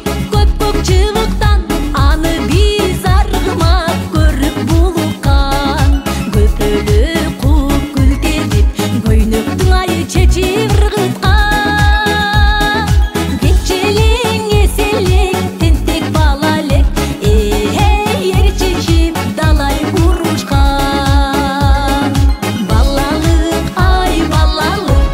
Көпчылыктан аны биз аргымак көрүп булуккан. Көпөлө куп күлтелип көйнөктүң айы чечип ыргыткан. Кечелең эселек тентек бала элек, эр чечип далай урушкан. Балалык ай балалык,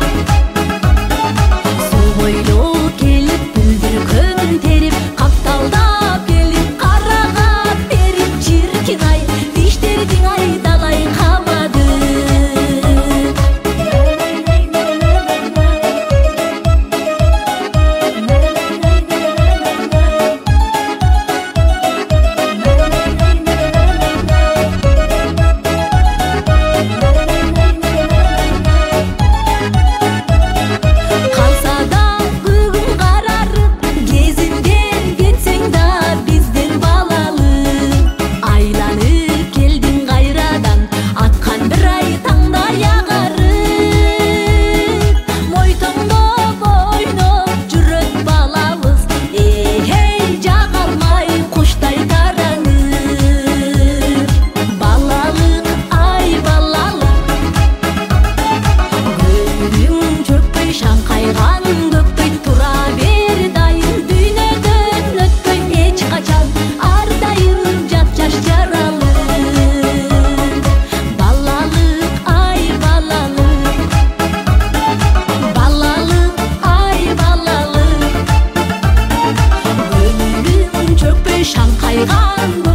суу бойло келип бүлдүр көмүн терип, капталдап келип карага берип, чиркин ай тиштердиң ай далай камады. Калса да бүгүн карарып, кезинден кетсең да бизден балалык. Айланып келдиң кайрадан, аткан бир ай таңдай агарып. Мойтоңдоп ойноп жүрөт балабыз, жага алмай куштай таранып. Балалык ай балалык, көңүлүң чөкпөй шаңкайган көкпөй тура бер дайым. Дүйнөдөн өтпөй эч качан ар дайым жап жаш жаралы. Балалык ай балалык, балалык ай балалык, көңүлүң чөкпөй шаңкайган